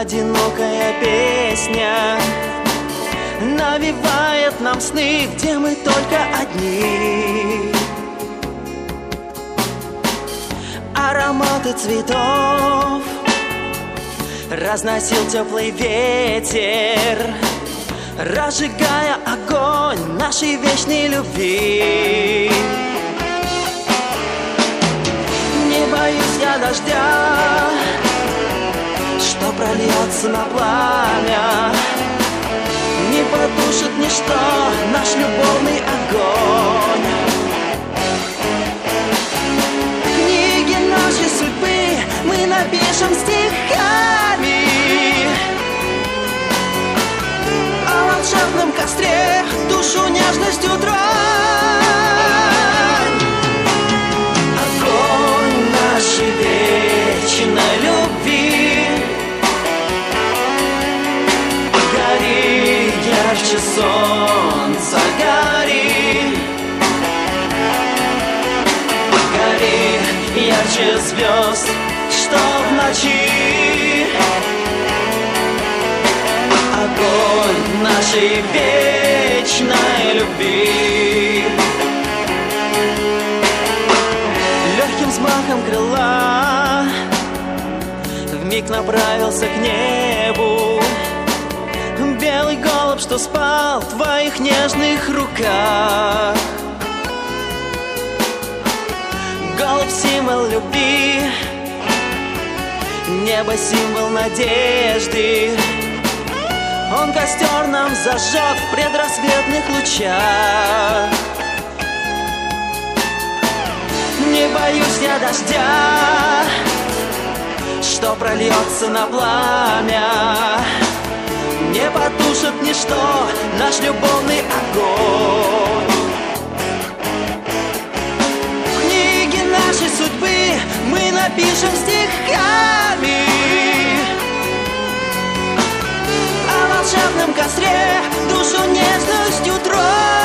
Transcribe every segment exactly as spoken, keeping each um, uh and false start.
одинокая песня навевает нам сны, где мы только одни. Ароматы цветов разносил теплый ветер, разжигая огонь нашей вечной любви. Не боюсь я дождя, что прольется на пламя, не потушит ничто наш любовный огонь. Книги нашей судьбы мы напишем стихами, о волшебном костре душу нежностью тронь. Огонь нашей вечной любви, гори ярче солнца, гори, гори ярче звезд, что в ночи. Огонь нашей вечной любви. Легким взмахом крыла вмиг направился к небу белый голубь, что спал в твоих нежных руках. Голубь — символ любви, небо — символ надежды. Он костер нам зажег в предрассветных лучах. Не боюсь я дождя, что прольется на пламя, не потушит ничто наш любовный огонь. В книге нашей судьбы мы напишем стихами, о волшебном костре душу нежностью тронь.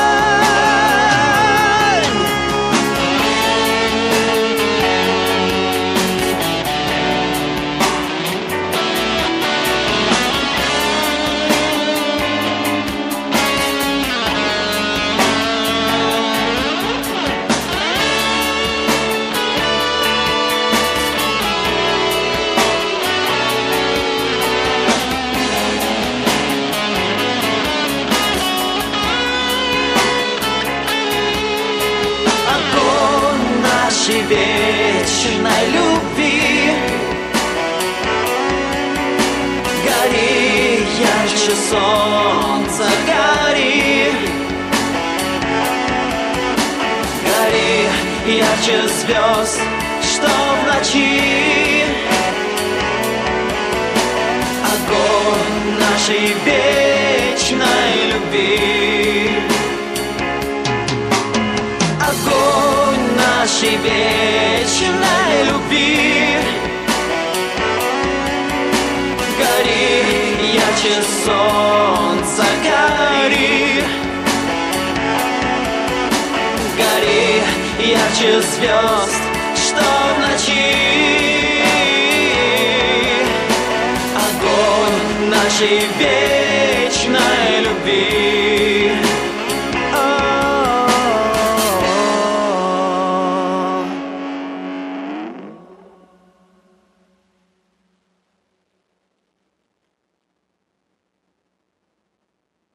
Вечной любви, гори ярче солнца, гори, гори ярче звезд, что в ночи. Огонь нашей вечной любви. Огонь нашей вечной любви, гори ярче солнца, гори, гори ярче звезд, что в ночи. Огонь нашей вечной любви.